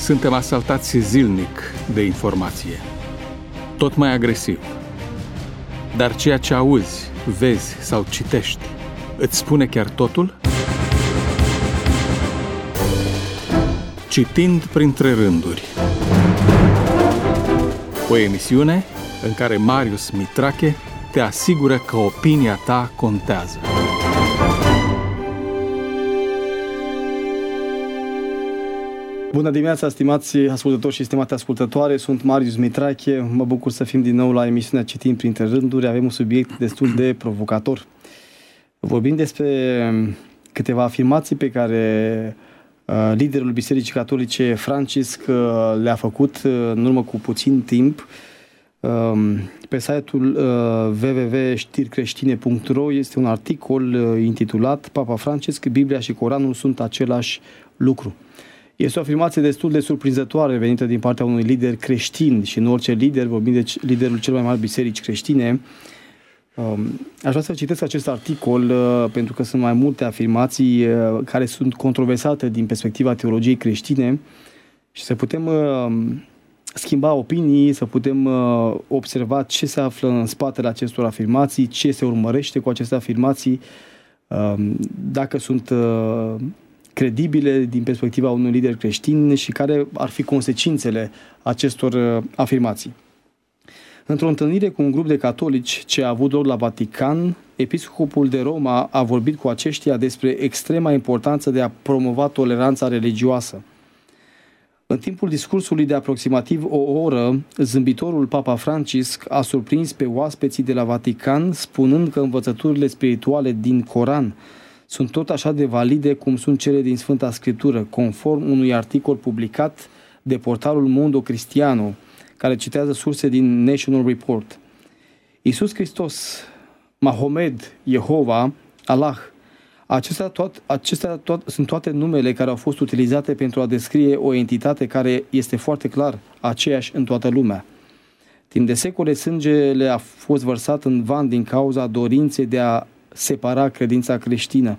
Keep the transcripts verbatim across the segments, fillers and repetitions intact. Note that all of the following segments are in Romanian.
Suntem asaltați zilnic de informație, tot mai agresiv. Dar ceea ce auzi, vezi sau citești, îți spune chiar totul? Citind printre rânduri. O emisiune în care Marius Mitrache te asigură că opinia ta contează. Bună dimineața, stimați ascultători și stimate ascultătoare, sunt Marius Mitrache, mă bucur să fim din nou la emisiunea Citim printre rânduri. Avem un subiect destul de provocator. Vorbim despre câteva afirmații pe care uh, liderul Bisericii Catolice Francisc uh, le-a făcut uh, în urmă cu puțin timp. Uh, pe site-ul uh, w w w punct știri creștine punct r o este un articol uh, intitulat Papa Francisc, Biblia și Coranul sunt același lucru. Este o afirmație destul de surprinzătoare venită din partea unui lider creștin și nu orice lider, vorbim de liderul cel mai mare biserici creștine. Aș vrea să citesc acest articol pentru că sunt mai multe afirmații care sunt controversate din perspectiva teologiei creștine și să putem schimba opinii, să putem observa ce se află în spatele acestor afirmații, ce se urmărește cu aceste afirmații, dacă sunt credibile din perspectiva unui lider creștin și care ar fi consecințele acestor afirmații. Într-o întâlnire cu un grup de catolici ce a avut loc la Vatican, episcopul de Roma a vorbit cu aceștia despre extrema importanță de a promova toleranța religioasă. În timpul discursului de aproximativ o oră, zâmbitorul Papa Francisc a surprins pe oaspeții de la Vatican spunând că învățăturile spirituale din Coran sunt tot așa de valide cum sunt cele din Sfânta Scriptură, conform unui articol publicat de portalul Mundo Cristiano, care citează surse din National Report. Iisus Hristos, Mahomed, Jehova, Allah, acestea, toat, acestea toat, sunt toate numele care au fost utilizate pentru a descrie o entitate care este foarte clar aceeași în toată lumea. Timp de secole, sângele a fost vărsat în van din cauza dorinței de a separa credința creștină.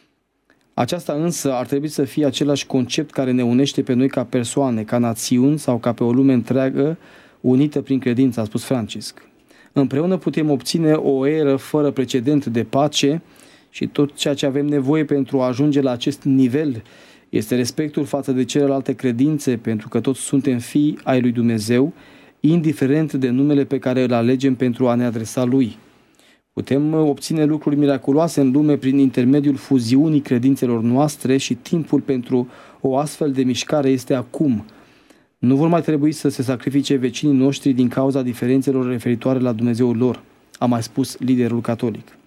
Aceasta însă ar trebui să fie același concept care ne unește pe noi ca persoane, ca națiuni sau ca pe o lume întreagă unită prin credință, a spus Francisc. Împreună putem obține o eră fără precedent de pace și tot ceea ce avem nevoie pentru a ajunge la acest nivel este respectul față de celelalte credințe, pentru că toți suntem fii ai lui Dumnezeu, indiferent de numele pe care îl alegem pentru a ne adresa lui. Putem obține lucruri miraculoase în lume prin intermediul fuziunii credințelor noastre și timpul pentru o astfel de mișcare este acum. Nu vor mai trebui să se sacrifice vecinii noștri din cauza diferențelor referitoare la Dumnezeul lor, a mai spus liderul catolic.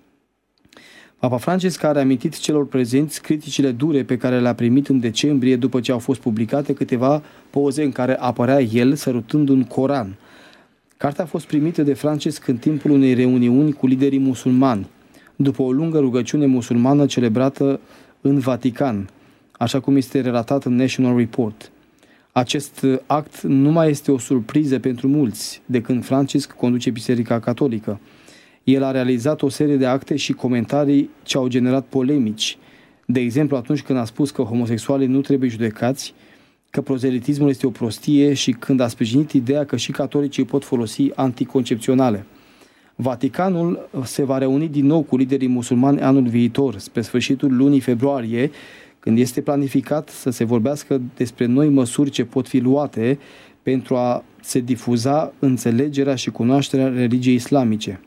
Papa Francisc a reamintit celor prezenți criticile dure pe care le-a primit în decembrie după ce au fost publicate câteva poze în care apărea el sărutând un Coran. Cartea a fost primită de Francisc în timpul unei reuniuni cu liderii musulmani, după o lungă rugăciune musulmană celebrată în Vatican, așa cum este relatat în National Report. Acest act nu mai este o surpriză pentru mulți de când Francisc conduce Biserica Catolică. El a realizat o serie de acte și comentarii ce au generat polemici. De exemplu, atunci când a spus că homosexualii nu trebuie judecați, că prozelitismul este o prostie și când a sprijinit ideea că și catolicii pot folosi anticoncepționale. Vaticanul se va reuni din nou cu liderii musulmani anul viitor, spre sfârșitul lunii februarie, când este planificat să se vorbească despre noi măsuri ce pot fi luate pentru a se difuza înțelegerea și cunoașterea religiei islamice.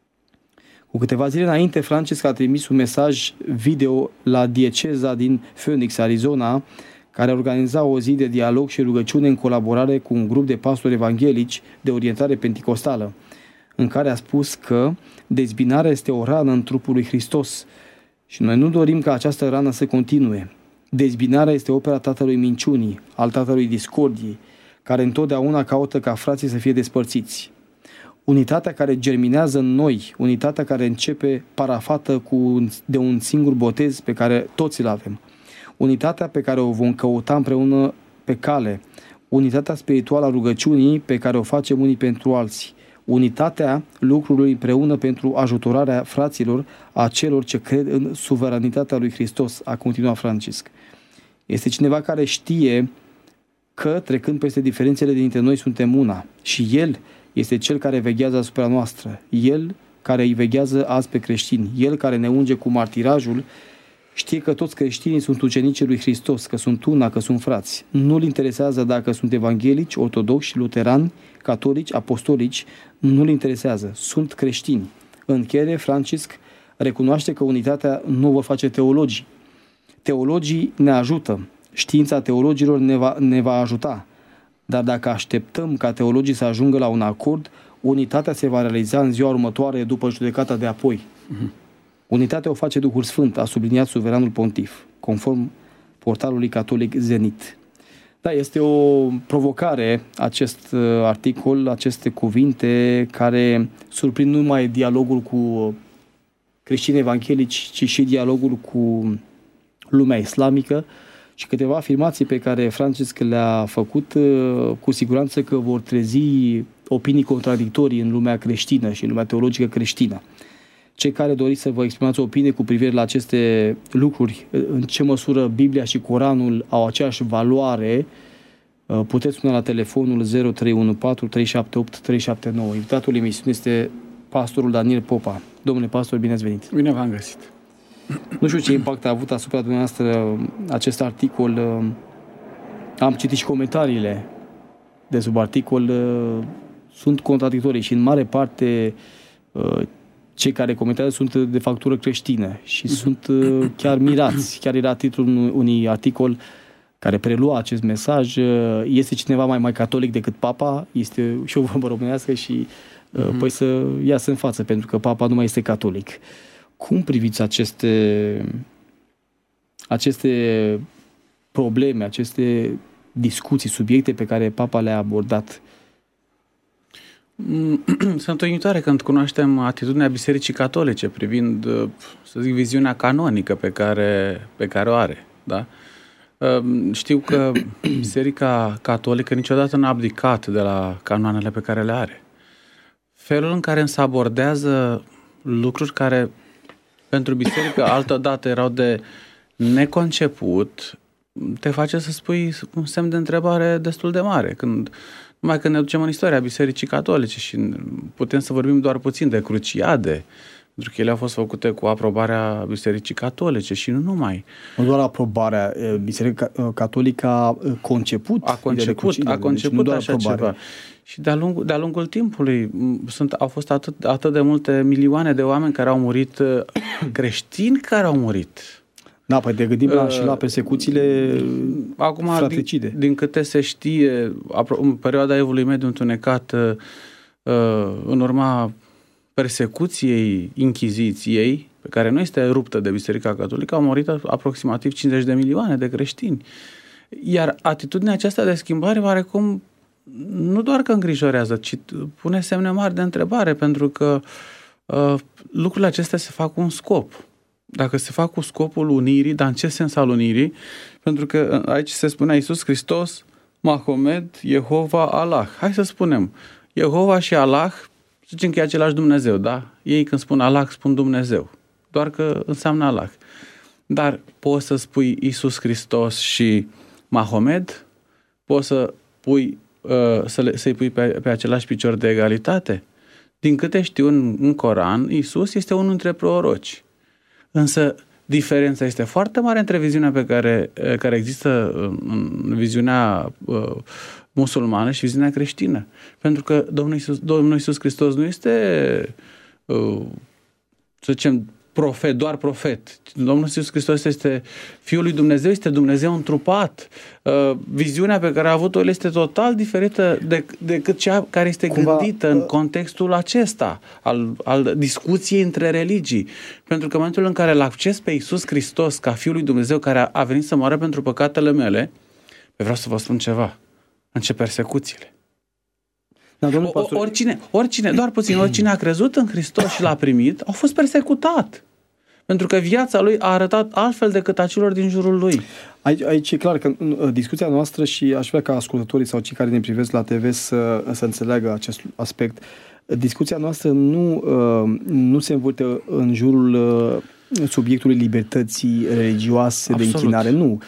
Cu câteva zile înainte, Francisc a trimis un mesaj video la dieceza din Phoenix, Arizona, care organiza o zi de dialog și rugăciune în colaborare cu un grup de pastori evanghelici de orientare penticostală, în care a spus că dezbinarea este o rană în trupul lui Hristos și noi nu dorim ca această rană să continue. Dezbinarea este opera tatălui minciunii, al tatălui discordiei, care întotdeauna caută ca frații să fie despărțiți. Unitatea care germinează în noi, unitatea care începe parafată cu, de un singur botez pe care toți îl avem, unitatea pe care o vom căuta împreună pe cale, unitatea spirituală a rugăciunii pe care o facem unii pentru alții, unitatea lucrurilor împreună pentru ajutorarea fraților, a celor ce cred în suveranitatea lui Hristos, a continuat Francisc. Este cineva care știe că, trecând peste diferențele dintre noi, suntem una. Și El este Cel care veghează asupra noastră. El care îi veghează azi pe creștini. El care ne unge cu martirajul știe că toți creștinii sunt ucenicii lui Hristos, că sunt una, că sunt frați. Nu-l interesează dacă sunt evanghelici, ortodoxi, luterani, catolici, apostolici. Nu-l interesează. Sunt creștini. În încheiere, Francisc recunoaște că unitatea nu vă face teologii. Teologii ne ajută. Știința teologilor ne va, ne va ajuta. Dar dacă așteptăm ca teologii să ajungă la un acord, unitatea se va realiza în ziua următoare după judecata de apoi. Uh-huh. Unitatea o face Duhul Sfânt, a subliniat suveranul pontif, conform portalului catolic Zenit. Da, este o provocare acest articol, aceste cuvinte care surprind nu numai dialogul cu creștini evanghelici, ci și dialogul cu lumea islamică și câteva afirmații pe care Francisc le-a făcut, cu siguranță că vor trezi opinii contradictorii în lumea creștină și în lumea teologică creștină. Cei care doriți să vă exprimați o opinie cu privire la aceste lucruri, în ce măsură Biblia și Coranul au aceeași valoare, puteți suna la telefonul zero trei unu patru trei șapte opt trei șapte nouă. Invitatul emisiunii este pastorul Daniel Popa. Domnule pastor, bine ați venit! Bine v-am găsit! Nu știu ce impact a avut asupra dumneavoastră acest articol. Am citit și comentariile de sub articol. Sunt contradictorii și în mare parte cei care comentează sunt de factură creștină și sunt chiar mirați. Chiar era titlul unui articol care prelua acest mesaj. Este cineva mai, mai catolic decât Papa? Este și o vorbă românească și uh-huh. păi să iasă în față, pentru că Papa nu mai este catolic. Cum priviți aceste, aceste probleme, aceste discuții, subiecte pe care Papa le-a abordat? Sunt uimitoare când cunoaștem atitudinea Bisericii Catolice privind, să zic, viziunea canonică pe care, pe care o are. Da? Știu că Biserica Catolică niciodată n-a abdicat de la canoanele pe care le are. Felul în care însă abordează lucruri care pentru biserică altădată erau de neconceput, te face să spui un semn de întrebare destul de mare. Când, numai când ne ducem în istoria Bisericii Catolice și putem să vorbim doar puțin de cruciade, pentru că ele au fost făcute cu aprobarea Bisericii Catolice și nu numai. Nu doar aprobarea, Biserica Catolică a conceput. A conceput, a conceput deci așa aprobare. Ceva. Și de-a lungul, de-a lungul timpului sunt, au fost atât, atât de multe milioane de oameni care au murit, creștini care au murit. Da, păi te gândim la, uh, și la persecuțiile acum, fratricide. Din, din câte se știe, în perioada Evului Mediu întunecat, uh, în urma persecuției Inchiziției, pe care nu este ruptă de Biserica Catolică, au murit aproximativ cincizeci de milioane de creștini. Iar atitudinea aceasta de schimbare, oarecum, nu doar că îngrijorează, ci pune semne mari de întrebare, pentru că uh, lucrurile acestea se fac cu un scop. Dacă se fac cu scopul unirii, dar în ce sens al unirii? Pentru că aici se spunea Iisus Hristos, Mahomed, Jehova, Allah. Hai să spunem, Jehova și Allah, zicem că e același Dumnezeu, da? Ei când spun Allah, spun Dumnezeu. Doar că înseamnă Allah. Dar poți să spui Iisus Hristos și Mahomed? Poți să pui, uh, să le, să-i pui pe, pe același picior de egalitate? Din câte știu în, în Coran, Iisus este unul dintre proroci. Însă diferența este foarte mare între viziunea pe care, care există în viziunea uh, musulmană și viziunea creștină. Pentru că Domnul Iisus, Domnul Iisus Hristos nu este, uh, să zicem, profet, doar profet. Domnul Iisus Hristos este Fiul lui Dumnezeu, este Dumnezeu întrupat. Uh, viziunea pe care a avut-o el este total diferită de, decât cea care este Cumva, gândită în contextul acesta al, al discuției între religii. Pentru că în momentul în care îl acces pe Iisus Hristos ca Fiul lui Dumnezeu care a, a venit să moară pentru păcatele mele, vreau să vă spun ceva. Încep persecuțiile. Da, o, oricine, oricine, doar puțin, oricine a crezut în Hristos și l-a primit, a fost persecutat. Pentru că viața lui a arătat altfel decât a celor din jurul lui. Aici, aici e clar că discuția noastră, și aș vrea ca ascultătorii sau cei care ne privesc la T V să, să înțeleagă acest aspect, discuția noastră nu, nu se învârte în jurul subiectului libertății religioase, absolut, de închinare, nu.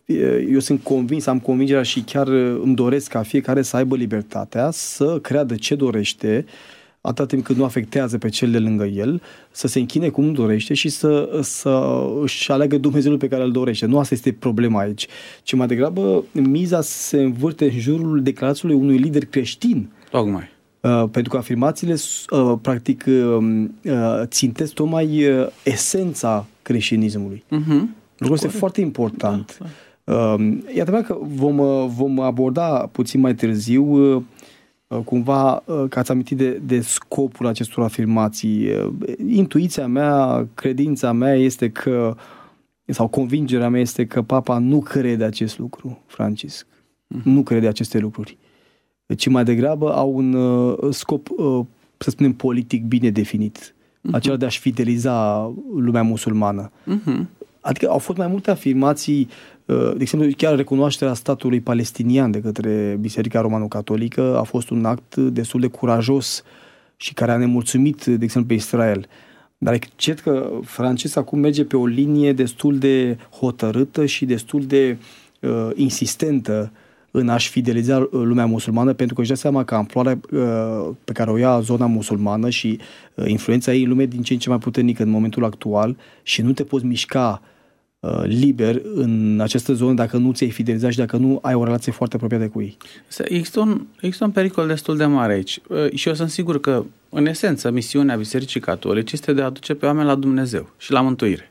eu sunt convins, am convingerea și chiar îmi doresc ca fiecare să aibă libertatea să creadă ce dorește, atâta timp cât nu afectează pe cel de lângă el, să se închine cum dorește și să, să își aleagă Dumnezeul pe care îl dorește. Nu asta este problema aici, ci mai degrabă miza se învârte în jurul declarației unui lider creștin. Tocmai. Uh, pentru că afirmațiile uh, practic uh, uh, țintesc tocmai uh, esența creștinismului. Uh-huh. Lucrul este foarte important. Da, da. Uh, e adevărat că vom, uh, vom aborda puțin mai târziu uh, cumva că ați amintit de, de scopul acestor afirmații. Intuiția mea, credința mea este că, sau convingerea mea este că Papa nu crede acest lucru, Francisc. Uh-huh. Nu crede aceste lucruri. Ci mai degrabă au un uh, scop, uh, să spunem, politic bine definit. Uh-huh. Acela de a-și fideliza lumea musulmană. Uh-huh. Adică au fost mai multe afirmații, de exemplu, chiar recunoașterea statului palestinian de către Biserica Romano-Catolică a fost un act destul de curajos și care a nemulțumit, de exemplu, pe Israel. Dar cred că Francisc acum merge pe o linie destul de hotărâtă și destul de uh, insistentă în a-și fideliza lumea musulmană, pentru că își dă seama că amploarea uh, pe care o ia zona musulmană și uh, influența ei în lume din ce în ce mai puternică în momentul actual și nu te poți mișca uh, liber în această zonă dacă nu ți-ai fidelizat și dacă nu ai o relație foarte apropiată cu ei. Există un, există un pericol destul de mare aici uh, și eu sunt sigur că, în esență, misiunea Bisericii Catolice este de a aduce pe oameni la Dumnezeu și la mântuire.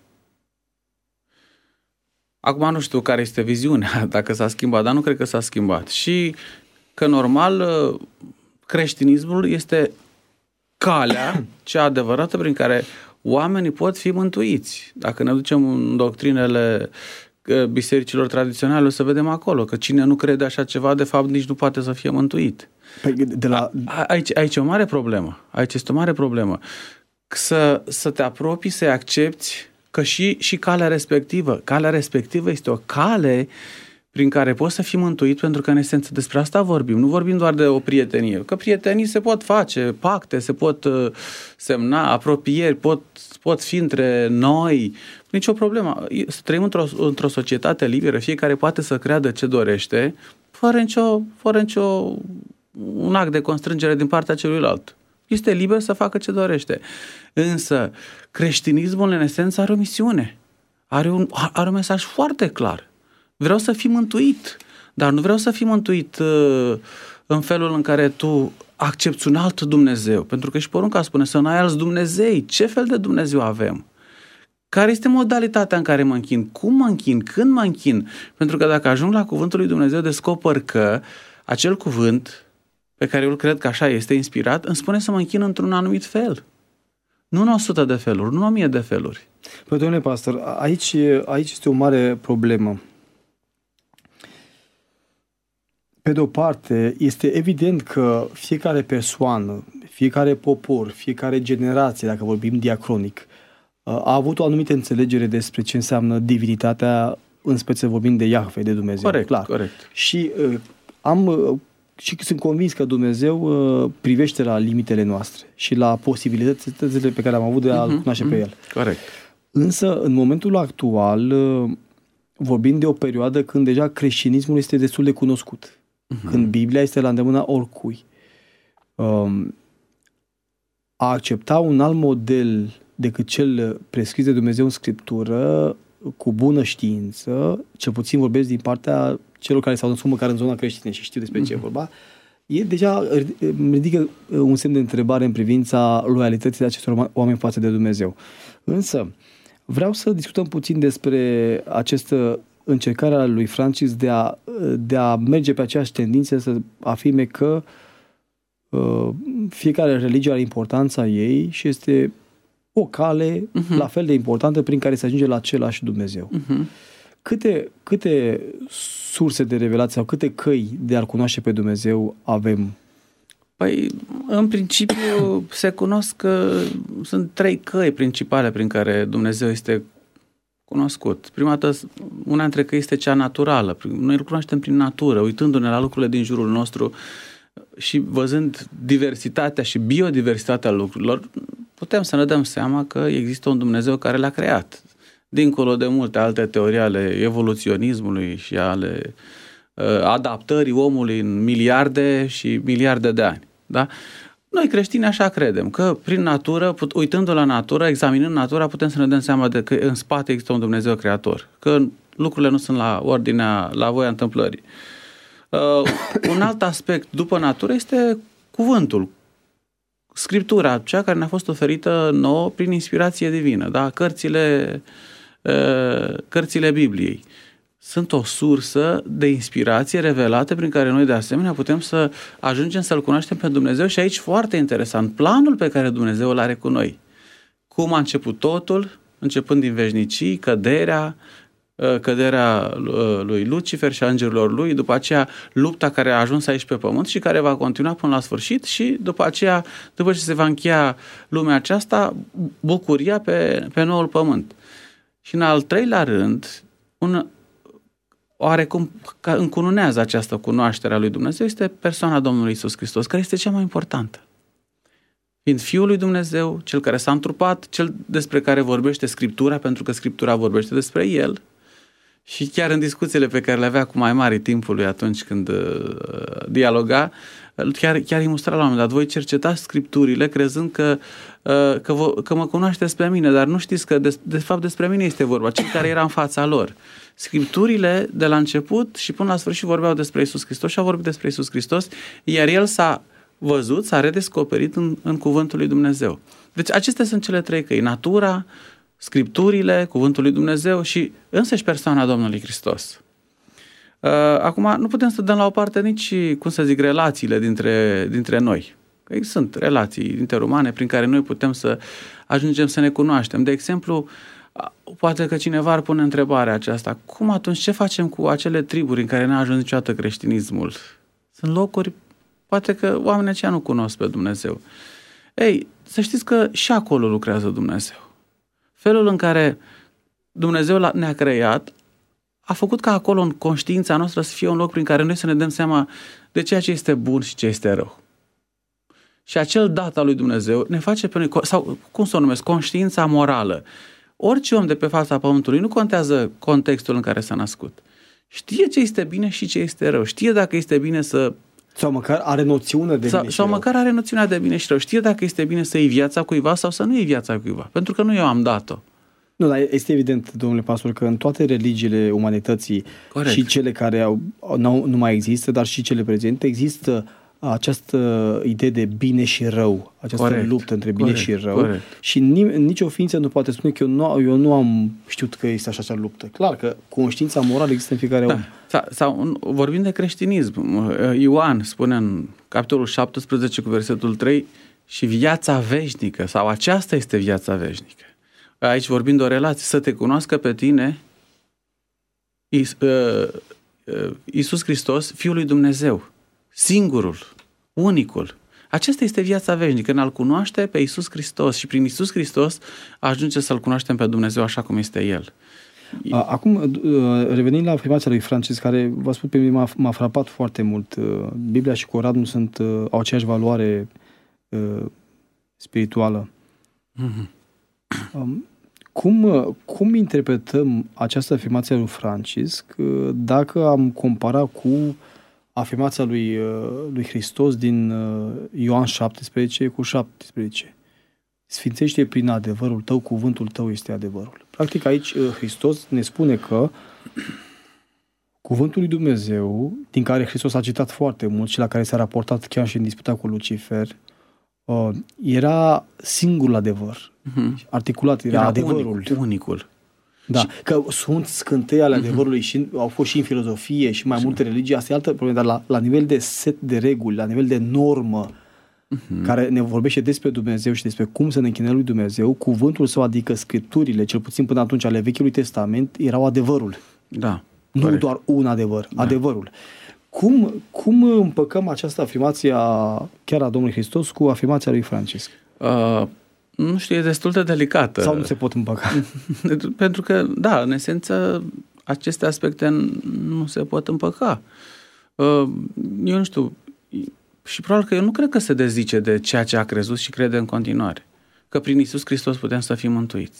Acum nu știu care este viziunea, dacă s-a schimbat, dar nu cred că s-a schimbat. Și că normal creștinismul este calea cea adevărată prin care oamenii pot fi mântuiți. Dacă ne ducem în doctrinele bisericilor tradiționale, o să vedem acolo că cine nu crede așa ceva, de fapt nici nu poate să fie mântuit. De la... A, aici, aici e o mare problemă. Aici este o mare problemă. Să, să te apropii, să-i accepti că și, și calea respectivă, calea respectivă este o cale prin care poți să fii mântuit, pentru că în esență despre asta vorbim. Nu vorbim doar de o prietenie, că prietenii se pot face, pacte se pot uh, semna, apropieri pot, pot fi între noi, nicio problemă. Să trăim într-o, într-o societate liberă, fiecare poate să creadă ce dorește, fără nicio, fără nicio un act de constrângere din partea celuilalt. Este liber să facă ce dorește. Însă, creștinismul, în esență, are o misiune. Are un, are un mesaj foarte clar. Vreau să fii mântuit, dar nu vreau să fii mântuit uh, în felul în care tu accepți un alt Dumnezeu. Pentru că și porunca spune să nu ai alți Dumnezei. Ce fel de Dumnezeu avem? Care este modalitatea în care mă închin? Cum mă închin? Când mă închin? Pentru că dacă ajung la cuvântul lui Dumnezeu, descoper că acel cuvânt pe care eu cred că așa este inspirat, îmi spune să mă închin într-un anumit fel. Nu în o sută de feluri, nu în o mie de feluri. Păi, domnule pastor, aici, aici este o mare problemă. Pe de o parte, este evident că fiecare persoană, fiecare popor, fiecare generație, dacă vorbim diacronic, a avut o anumită înțelegere despre ce înseamnă divinitatea, în speță vorbim de Iahve, de Dumnezeu. Corect, clar. corect. Și uh, am... Uh, Și sunt convins că Dumnezeu uh, privește la limitele noastre și la posibilitățile pe care am avut de a-L uh-huh, cunoaște uh-huh. pe El. Corect. Însă, în momentul actual, uh, vorbim de o perioadă când deja creștinismul este destul de cunoscut. Uh-huh. Când Biblia este la îndemâna oricui. Um, a accepta un alt model decât cel prescris de Dumnezeu în Scriptură, cu bună știință, cel puțin vorbesc din partea celor care s-au născut măcar în zona creștină și știu despre ce e vorba, e deja ridică un semn de întrebare în privința loialității acestor oameni față de Dumnezeu. Însă, vreau să discutăm puțin despre această încercare a lui Francis de a, de a merge pe aceeași tendință, să afirme că uh, fiecare religie are importanța ei și este o cale uh-huh. la fel de importantă prin care se ajunge la același Dumnezeu. Uh-huh. Câte, câte surse de revelație sau câte căi de a-L cunoaște pe Dumnezeu avem? Păi, în principiu, se cunosc că sunt trei căi principale prin care Dumnezeu este cunoscut. Prima dată, una dintre căi este cea naturală. Noi îl cunoaștem prin natură, uitându-ne la lucrurile din jurul nostru și văzând diversitatea și biodiversitatea lucrurilor, putem să ne dăm seama că există un Dumnezeu care le-a creat. dincolo de multe alte teorii ale evoluționismului și ale uh, adaptării omului în miliarde și miliarde de ani. Da? Noi creștini așa credem, că prin natură, uitându la natură, examinând natura, putem să ne dăm seama de că în spate există un Dumnezeu creator, că lucrurile nu sunt la ordinea, la voia întâmplării. Uh, un alt aspect după natură este cuvântul, Scriptura, cea care ne-a fost oferită nouă prin inspirație divină, da? Cărțile, uh, cărțile Bibliei. Sunt o sursă de inspirație revelată prin care noi de asemenea putem să ajungem să-L cunoaștem pe Dumnezeu și aici foarte interesant, planul pe care Dumnezeu îl are cu noi. Cum a început totul, începând din veșnicii, căderea, căderea lui Lucifer și a îngerilor lui, după aceea lupta care a ajuns aici pe pământ și care va continua până la sfârșit și după aceea, după ce se va încheia lumea aceasta, bucuria pe, pe noul pământ. Și în al treilea rând, un oarecum încununează această cunoaștere a lui Dumnezeu este persoana Domnului Iisus Hristos, care este cea mai importantă. Fiind Fiul lui Dumnezeu, Cel care s-a întrupat, Cel despre care vorbește Scriptura, pentru că Scriptura vorbește despre El, și chiar în discuțiile pe care le avea cu mai mari timpului atunci când uh, dialoga, chiar, chiar îi mustra la un moment dat, voi cercetați Scripturile crezând că, uh, că, vă, că mă cunoașteți pe mine, dar nu știți că de, de fapt despre mine este vorba, cel care era în fața lor. Scripturile de la început și până la sfârșit vorbeau despre Iisus Hristos și au vorbit despre Iisus Hristos, iar El s-a văzut, s-a redescoperit în, în Cuvântul lui Dumnezeu. Deci acestea sunt cele trei căi, natura, Scripturile, Cuvântul lui Dumnezeu și însăși persoana Domnului Hristos. Acum, nu putem să dăm la o parte nici, cum să zic, relațiile dintre, dintre noi. Că sunt relații interumane prin care noi putem să ajungem să ne cunoaștem. De exemplu, poate că cineva ar pune întrebarea aceasta, cum atunci, ce facem cu acele triburi în care n-a ajuns niciodată creștinismul? Sunt locuri, poate că oamenii aceia nu cunosc pe Dumnezeu. Ei, să știți că și acolo lucrează Dumnezeu. Felul în care Dumnezeu ne-a creat a făcut ca acolo în conștiința noastră să fie un loc prin care noi să ne dăm seama de ceea ce este bun și ce este rău. Și acel dat al lui Dumnezeu ne face pe noi, sau cum să o numesc, conștiința morală. Orice om de pe fața pământului, nu contează contextul în care s-a născut. Știe ce este bine și ce este rău. Știe dacă este bine să... Sau măcar are noțiune de sau, bine și Sau rău. măcar are noțiunea de bine și rău. Știe dacă este bine să iei viața cuiva sau să nu iei viața cuiva. Pentru că nu eu am dat-o. Nu, dar este evident, domnule pastor, că în toate religiile umanității, corect, și cele care au, nu, nu mai există, dar și cele prezente, există această idee de bine și rău, această corect, luptă între bine corect, și rău. Corect. Și nicio ființă nu poate spune că eu nu, eu nu am știut că este așa acea luptă. Clar că conștiința morală există în fiecare da. om. Sau, sau vorbim de creștinism. Ioan spune în capitolul șaptesprezece cu versetul trei, și viața veșnică, sau aceasta este viața veșnică. Aici vorbim de o relație, să te cunoască pe tine, Iisus Hristos, Fiul lui Dumnezeu, singurul, unicul. Aceasta este viața veșnică, în a-L cunoaște pe Iisus Hristos și prin Iisus Hristos ajunge să-L cunoaștem pe Dumnezeu așa cum este El. Acum, revenind la afirmația lui Francis, care, vă spun, pe mine m-a, m-a frapat foarte mult. Biblia și Coranul sunt, au aceeași valoare uh, spirituală. Mm-hmm. Um, cum, cum interpretăm această afirmație a lui Francis dacă am compara cu afirmația lui, lui Hristos din Ioan șaptesprezece cu șaptesprezece? Sfințește prin adevărul tău, cuvântul tău este adevărul. Practic aici Hristos ne spune că cuvântul lui Dumnezeu, din care Hristos a citat foarte mult și la care s-a raportat chiar și în disputa cu Lucifer, era singurul adevăr. Uh-huh. Articulat, era, era adevărul. Unicul. unicul. Da, și... că sunt scântei ale adevărului uh-huh. și au fost și în filozofie și mai și multe religii, asta e altă problemă, dar la, la nivel de set de reguli, la nivel de normă, uh-huh. care ne vorbește despre Dumnezeu și despre cum să ne închinăm lui Dumnezeu, cuvântul său, adică Scripturile, cel puțin până atunci ale Vechiului Testament, erau adevărul. Da. Nu corect. Doar un adevăr, da. Adevărul. Cum, cum împăcăm această afirmație a, chiar a Domnului Hristos cu afirmația lui Francisc? Uh, nu știu, e destul de delicată. Sau nu se pot împăca? Pentru că, da, în esență, aceste aspecte nu se pot împăca. Uh, eu nu știu, și probabil că eu nu cred că se dezice de ceea ce a crezut și crede în continuare. Că prin Iisus Hristos putem să fim mântuiți.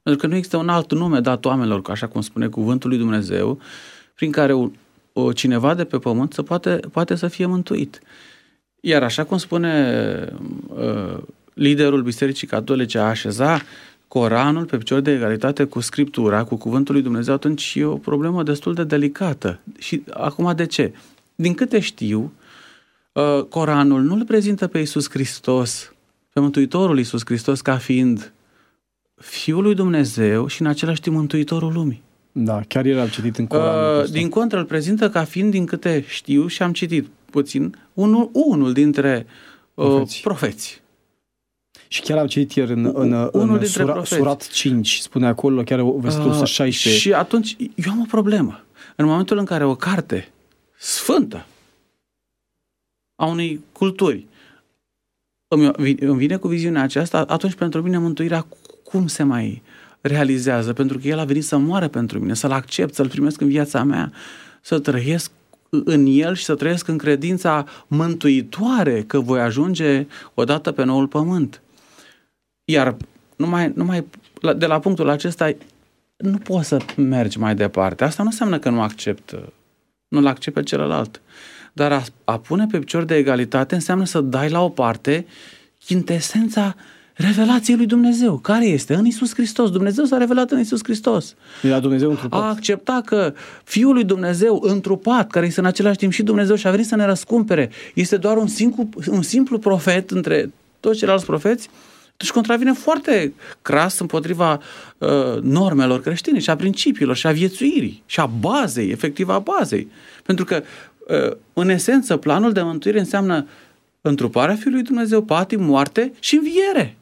Pentru că nu există un alt nume dat oamenilor, așa cum spune cuvântul lui Dumnezeu, prin care o, o, cineva de pe pământ să poate, poate să fie mântuit. Iar așa cum spune uh, liderul Bisericii Catolice, a așeza Coranul pe picior de egalitate cu Scriptura, cu cuvântul lui Dumnezeu, atunci e o problemă destul de delicată. Și acum de ce? Din câte știu, uh, Coranul nu îl prezintă pe Iisus Hristos, pe Mântuitorul Iisus Hristos, ca fiind Fiul lui Dumnezeu și în același timp Mântuitorul lumii. Da, chiar era citit în Coran. Uh, din contră, îl prezintă ca fiind, din câte știu și am citit puțin, unul, unul dintre uh, profeți. profeți. Și chiar am citit ieri în, în, în sura, Surat cinci, spune acolo, chiar versetul uh, șaisprezece. Și atunci, eu am o problemă. În momentul în care o carte sfântă a unei culturi îmi, îmi vine cu viziunea aceasta, atunci pentru mine mântuirea cum se mai realizează? Pentru că El a venit să moară pentru mine, să-L accept, să-L primesc în viața mea, să trăiesc în El și să trăiesc în credința mântuitoare că voi ajunge odată pe noul pământ. Iar numai, numai de la punctul acesta nu poți să mergi mai departe. Asta nu înseamnă că nu accept, nu-l accept pe celălalt. Dar a, a pune pe picior de egalitate înseamnă să dai la o parte chintesența revelației lui Dumnezeu. Care este? În Iisus Hristos. Dumnezeu s-a revelat în Iisus Hristos. Era Dumnezeu întrupat. A acceptat că Fiul lui Dumnezeu întrupat, care este în același timp și Dumnezeu și a venit să ne răscumpere, este doar un simplu, un simplu profet între toți ceilalți profeți, deci contravine foarte cras împotriva uh, normelor creștine și a principiilor și a viețuirii și a bazei, efectiv a bazei. Pentru că, uh, în esență, planul de mântuire înseamnă întruparea Fiului Dumnezeu, patim, moarte și înviere.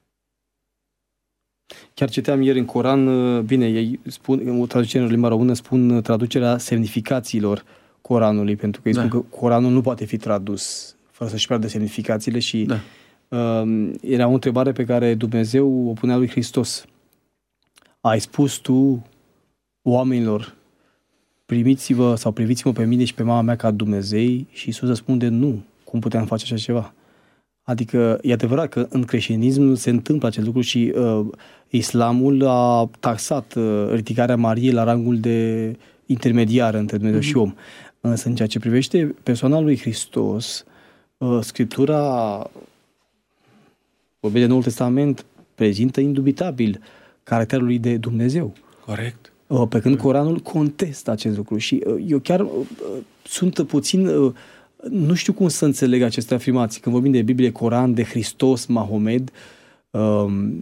Chiar citeam ieri în Coran, bine, ei spun, o traducere în limba română spun traducerea semnificațiilor Coranului, pentru că ei da. spun că Coranul nu poate fi tradus fără să-și piardă semnificațiile și da. uh, era o întrebare pe care Dumnezeu o punea lui Hristos. Ai spus tu oamenilor, primiți-vă sau priviți-mă pe mine și pe mama mea ca Dumnezei? Și Iisus răspunde nu. Cum puteam face așa ceva? Adică e adevărat că în creștinism se întâmplă acest lucru și uh, islamul a taxat uh, ridicarea Mariei la rangul de intermediar între Dumnezeu mm-hmm. și om. Însă în ceea ce privește persoana lui Hristos, uh, Scriptura, vorbim de Noul Testament, prezintă indubitabil caracterul lui de Dumnezeu. Corect. Uh, pe când Coranul contestă acest lucru și uh, eu chiar uh, sunt puțin... Uh, nu știu cum să înțeleg aceste afirmații. Când vorbim de Biblie, Coran, de Hristos, Mahomed, um,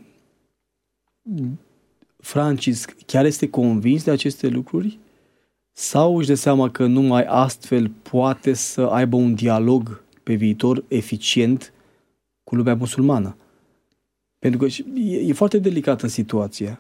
Francis chiar este convins de aceste lucruri? Sau își dă seama că numai astfel poate să aibă un dialog pe viitor eficient cu lumea musulmană? Pentru că e, e foarte delicată situația.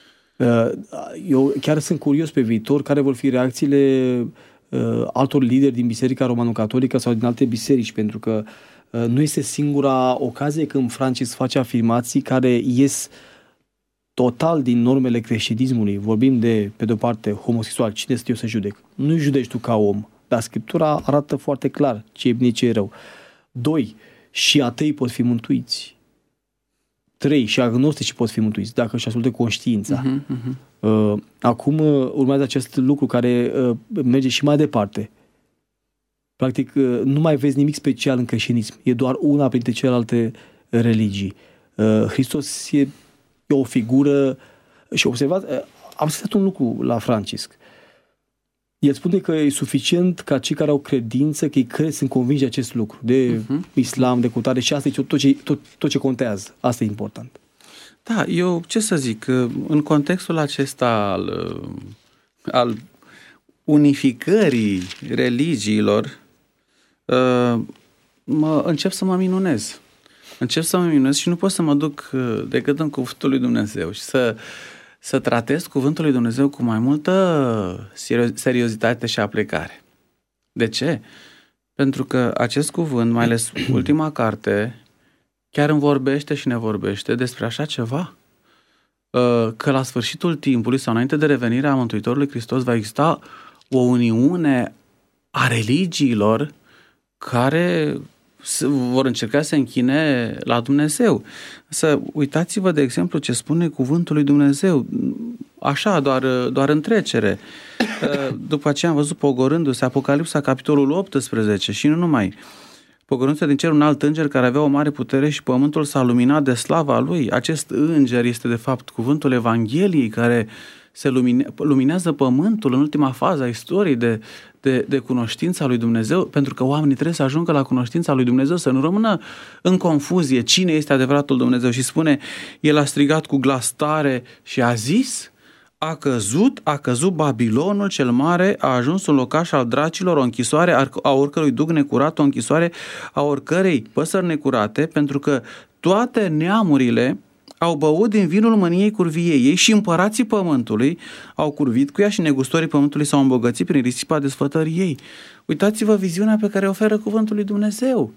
Eu chiar sunt curios pe viitor care vor fi reacțiile Uh, altor lideri din Biserica Romano-Catolică sau din alte biserici, pentru că uh, nu este singura ocazie când Francis face afirmații care ies total din normele creștinismului. Vorbim de, pe de-o parte, homosexual. Cine sunt eu să judec? Nu judeci tu ca om, dar Scriptura arată foarte clar ce e bine, ce e rău. Doi, și atei pot fi mântuiți. Trei, și agnostici pot fi mântuiți, dacă își ascultă conștiința. Uh-huh, uh-huh. Uh, acum uh, urmează acest lucru care uh, merge și mai departe. Practic, uh, nu mai vezi nimic special în creștinism. E doar una printre celelalte religii. Uh, Hristos e, e o figură și observați, uh, am spus un lucru la Francisc. El spune că e suficient ca cei care au credință, că ei cred, sunt convinși de acest lucru, de uh-huh. islam, de cutare, și asta e tot ce, tot, tot ce contează. Asta e important. Da, eu ce să zic, în contextul acesta al, al unificării religiilor, mă, încep să mă minunez. Încep să mă minunez și nu pot să mă duc decât în cuvântul lui Dumnezeu și să să tratez cuvântul lui Dumnezeu cu mai multă seriozitate și aplicare. De ce? Pentru că acest cuvânt, mai ales ultima carte, chiar îmi vorbește și ne vorbește despre așa ceva. Că la sfârșitul timpului sau înainte de revenirea Mântuitorului Hristos va exista o uniune a religiilor care vor încerca să se închine la Dumnezeu. Să uitați-vă, de exemplu, ce spune cuvântul lui Dumnezeu, așa, doar, doar în trecere. După aceea am văzut pogorându-se, Apocalipsa, capitolul optsprezece, și nu numai. Pogorându-se din cer un alt înger care avea o mare putere și pământul s-a luminat de slava lui. Acest înger este, de fapt, cuvântul Evangheliei care se lumine, luminează pământul în ultima fază a istoriei de, de, de cunoștința lui Dumnezeu, pentru că oamenii trebuie să ajungă la cunoștința lui Dumnezeu, să nu rămână în confuzie cine este adevăratul Dumnezeu. Și spune, el a strigat cu glas tare și a zis, a căzut, a căzut Babilonul cel mare, a ajuns un locaș al dracilor, o închisoare a oricărui duc necurat, o închisoare a oricărei păsări necurate, pentru că toate neamurile au băut din vinul mâniei curviei ei și împărații pământului au curvit cu ea și negustorii pământului s-au îmbogățit prin risipa desfătării ei. Uitați-vă viziunea pe care oferă cuvântul lui Dumnezeu.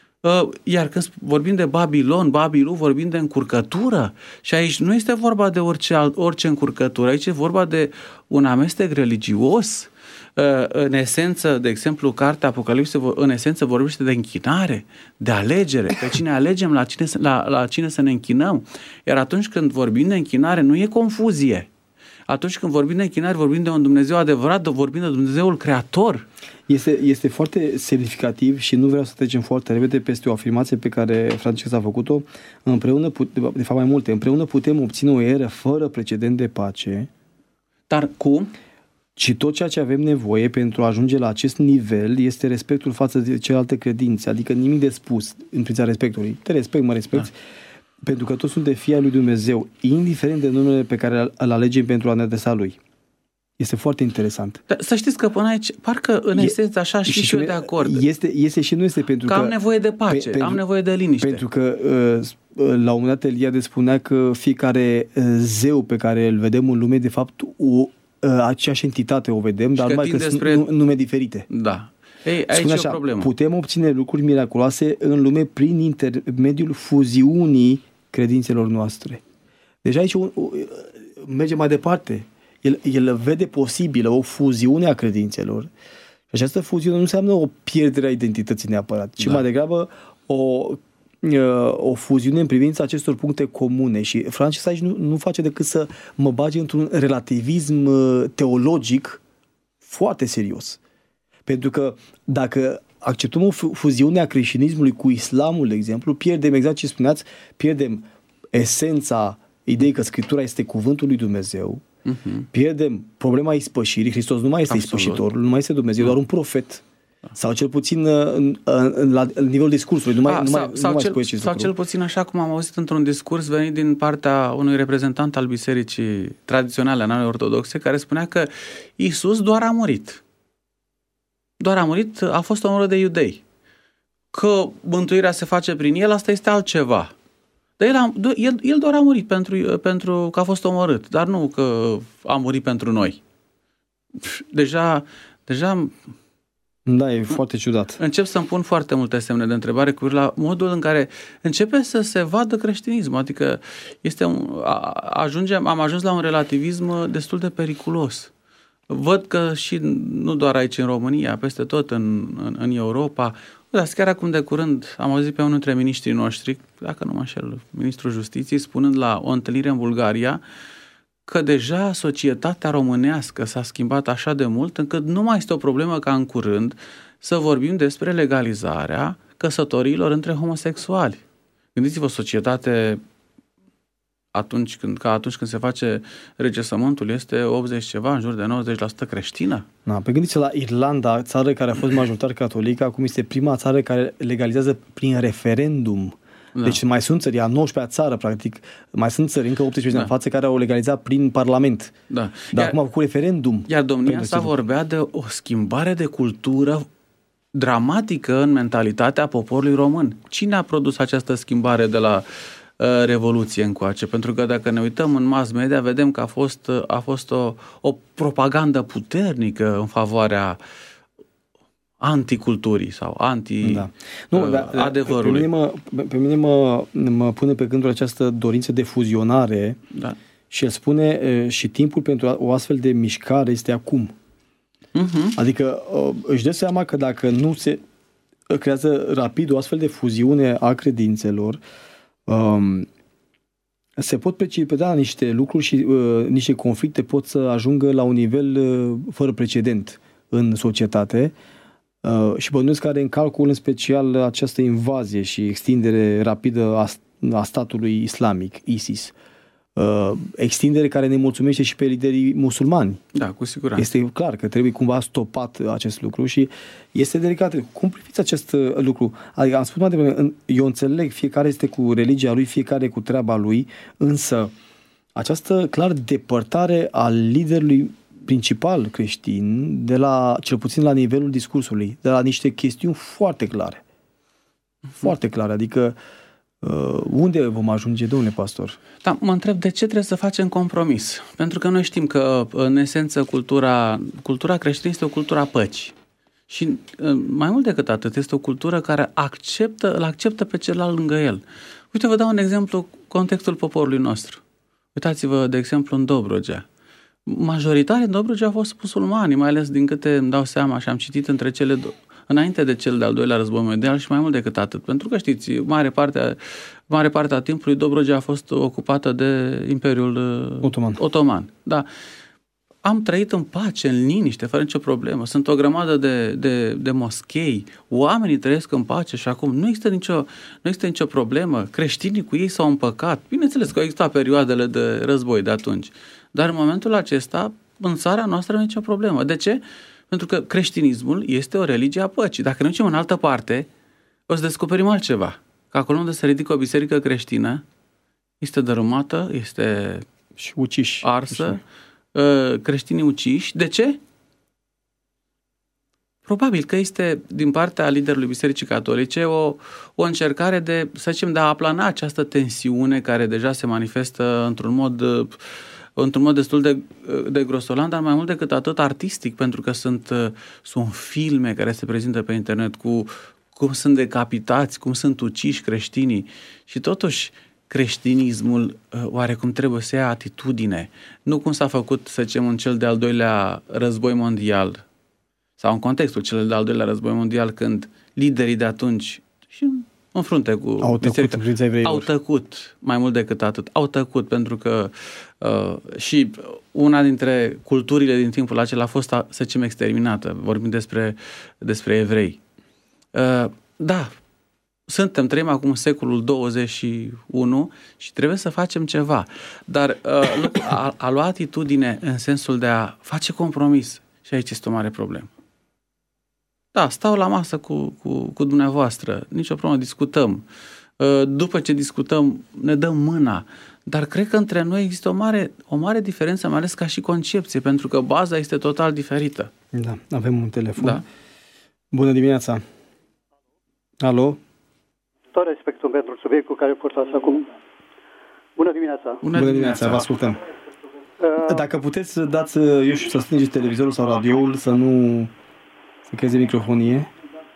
Iar când vorbim de Babilon, Babilu, vorbim de încurcătură și aici nu este vorba de orice, alt, orice încurcătură, aici e vorba de un amestec religios. În esență, de exemplu, cartea Apocalipse, în esență vorbește de închinare, de alegere, pe cine alegem, la cine, la, la cine să ne închinăm. Iar atunci când vorbim de închinare, nu e confuzie. Atunci când vorbim de închinare, vorbim de un Dumnezeu adevărat, vorbim de Dumnezeul Creator. Este, este foarte semnificativ și nu vreau să trecem foarte repede peste o afirmație pe care Francesc a făcut-o. Împreună, de fapt mai multe, împreună putem obține o eră fără precedent de pace. Dar cum? Și tot ceea ce avem nevoie pentru a ajunge la acest nivel este respectul față de celelalte credințe, adică nimic de spus în privința respectului. Te respect, mă respecti, da. Pentru că toți suntem fii ai lui Dumnezeu, indiferent de numele pe care îl alegem pentru a ne adresa lui. Este foarte interesant. Dar să știți că până aici, parcă în esență așa și, și eu de acord. Este, este și nu este pentru că, că... am nevoie de pace, pe, pentru, am nevoie de liniște. Pentru că la un moment dat Eliade spunea că fiecare zeu pe care îl vedem în lume, de fapt, o, aceeași entitate o vedem, și dar numai că despre... sunt nume diferite. Da. Ei, aici Spune e așa, o problemă. Putem obține lucruri miraculoase în lume prin intermediul fuziunii credințelor noastre. Deci aici merge mai departe. El, el vede posibilă o fuziune a credințelor. Și această fuziune nu înseamnă o pierdere a identității neapărat, ci da. mai degrabă o, o fuziune în privința acestor puncte comune. Și Francesc aici nu, nu face decât să mă bage într-un relativism teologic foarte serios. Pentru că dacă acceptăm o fuziune a creștinismului cu islamul, de exemplu, pierdem exact ce spuneați, pierdem esența ideii că Scriptura este cuvântul lui Dumnezeu, uh-huh. pierdem problema ispășirii. Hristos nu mai este Absolut. ispășitorul, nu mai este Dumnezeu, uh-huh. doar un profet. Sau cel puțin în, în, la nivelul discursului. Nu mai, A, nu sau, mai, sau, nu cel, mai sau cel puțin așa cum am auzit într-un discurs venit din partea unui reprezentant al bisericii tradiționale anale ortodoxe, care spunea că Iisus doar a murit. Doar a murit, a fost omorât de iudei. Că mântuirea se face prin el, asta este altceva. Dar el, a, el, el doar a murit pentru, pentru că a fost omorât, dar nu că a murit pentru noi. Deja, deja Da, e foarte ciudat. Încep să-mi pun foarte multe semne de întrebare cu la modul în care începe să se vadă creștinismul. Adică este un, a, ajungem, am ajuns la un relativism destul de periculos. Văd că și nu doar aici în România, peste tot în, în, în Europa, dar chiar acum de curând am auzit pe unul dintre miniștrii noștri, dacă nu mă înșel, ministrul Justiției, spunând la o întâlnire în Bulgaria că deja societatea românească s-a schimbat așa de mult încât nu mai este o problemă ca în curând să vorbim despre legalizarea căsătoriilor între homosexuali. Gândiți-vă, o societate atunci când, ca atunci când se face recensământul este optzeci ceva, în jur de nouăzeci la sută creștină. Da, pe gândiți-vă la Irlanda, țară care a fost majoritar catolică, acum este prima țară care legalizează prin referendum. Da. Deci mai sunt țări, a nouăsprezecea țară, practic, mai sunt țări, încă optsprezece da. în față, care au legalizat prin Parlament. Da. Dar iar, acum cu referendum. Iar domnia sa vorbea de o schimbare de cultură dramatică în mentalitatea poporului român. Cine a produs această schimbare de la uh, Revoluție încoace? Pentru că dacă ne uităm în mass media, vedem că a fost, a fost o, o propagandă puternică în favoarea anticulturii sau anti da. nu, uh, da, adevărului. Pe mine, mă, pe mine mă, mă pune pe gândul această dorință de fuzionare da. și el spune uh, și timpul pentru o astfel de mișcare este acum. Uh-huh. Adică uh, își dă seama că dacă nu se creează rapid o astfel de fuziune a credințelor. Um, se pot precipita niște lucruri și uh, niște conflicte pot să ajungă la un nivel uh, fără precedent în societate uh, și bănuiesc că are în calcul în special această invazie și extindere rapidă a, a statului islamic, ISIS. Uh, extindere care ne mulțumește și pe liderii musulmani. Da, cu siguranță. Este clar că trebuie cumva stopat acest lucru și este delicat. Cum priviți acest lucru? Adică am spus mai devreme, eu înțeleg, fiecare este cu religia lui, fiecare cu treaba lui, însă această clar depărtare a liderului principal creștin de la, cel puțin la nivelul discursului, de la niște chestiuni foarte clare. Foarte clare, adică Uh, unde vom ajunge, domnule pastor? Da, mă întreb de ce trebuie să facem compromis. Pentru că noi știm că, în esență, cultura, cultura creștină este o cultură a păcii. Și mai mult decât atât, este o cultură care acceptă, îl acceptă pe celălalt lângă el. Uite, vă dau un exemplu, contextul poporului nostru. Uitați-vă, de exemplu, în Dobrogea. Majoritatea în Dobrogea au fost musulmani, mai ales din câte îmi dau seama și am citit între cele două. Înainte de cel de-al doilea război mondial și mai mult decât atât. Pentru că știți, mare parte, mare parte a timpului Dobrogea a fost ocupată de Imperiul Otoman. Otoman. Da. Am trăit în pace, în liniște, fără nicio problemă. Sunt o grămadă de, de, de moschei. Oamenii trăiesc în pace și acum nu există nicio, nu există nicio problemă. Creștinii cu ei s-au împăcat. Bineînțeles că au existat perioadele de război de atunci. Dar în momentul acesta, în țara noastră nu e nicio problemă. De ce? Pentru că creștinismul este o religie a păcii. Dacă ne ducem în altă parte, o să descoperim altceva. Că acolo unde se ridică o biserică creștină, este dărâmată, este și uciși, arsă, uciși. Creștinii uciși. De ce? Probabil că este din partea liderului Bisericii Catolice o, o încercare de, să zicem, de a aplana această tensiune care deja se manifestă într-un mod... într-un mod destul de, de grosolan, dar mai mult decât atât artistic, pentru că sunt, sunt filme care se prezintă pe internet cu cum sunt decapitați, cum sunt uciși creștinii și totuși creștinismul oarecum trebuie să ia atitudine. Nu cum s-a făcut, să zicem, în cel de-al doilea război mondial sau în contextul cel de-al doilea război mondial, când liderii de atunci și în frunte cu au tăcut, biserica, au tăcut mai mult decât atât. Au tăcut pentru că uh, și una dintre culturile din timpul acela a fost, să zicem, exterminată. Vorbim despre, despre evrei. Uh, da, suntem, trăim acum în secolul douăzeci și unu și trebuie să facem ceva. Dar uh, a, a lua atitudine în sensul de a face compromis, și aici este o mare problemă. Da, stau la masă cu, cu, cu dumneavoastră, nicio problemă, discutăm. După ce discutăm, ne dăm mâna. Dar cred că între noi există o mare, o mare diferență, mai ales ca și concepție, pentru că baza este total diferită. Da, avem un telefon. Da. Bună dimineața! Alo? Tot respectul pentru subiectul care purtați acum. Bună dimineața! Bună, Bună dimineața, vă ascultăm. Uh... Dacă puteți să dați, eu știu, să stingeți televizorul sau radioul, să nu... să creeze microfonie.